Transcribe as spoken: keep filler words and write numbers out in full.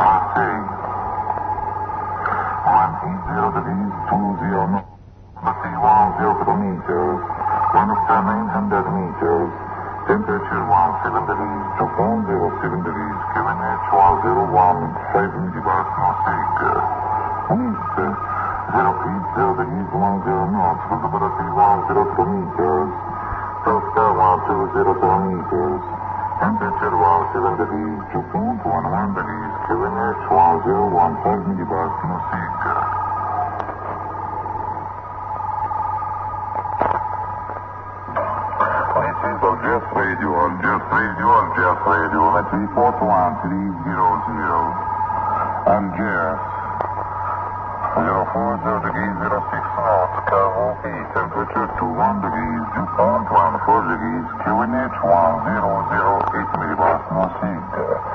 North. one eight zero degrees, two zero north. Number one zero kilometers. one of nine hundred meters. Temperature one seven degrees, two point zero seven degrees. Q N H one zero one, five millibars north. Wind zero eight zero degrees, one zero north. Visibility one zero kilometers. Tosca one two zero kilometers. Temperature one seven degrees, two point one one degrees. Q N H one zero one, five millibars north. Just radio, just radio, just radio, at three four one three zero zero. And just zero four zero degrees, zero six knots, Cargo P, temperature two one degrees, two point one four degrees, Q N H one zero zero eight millibars, no seed.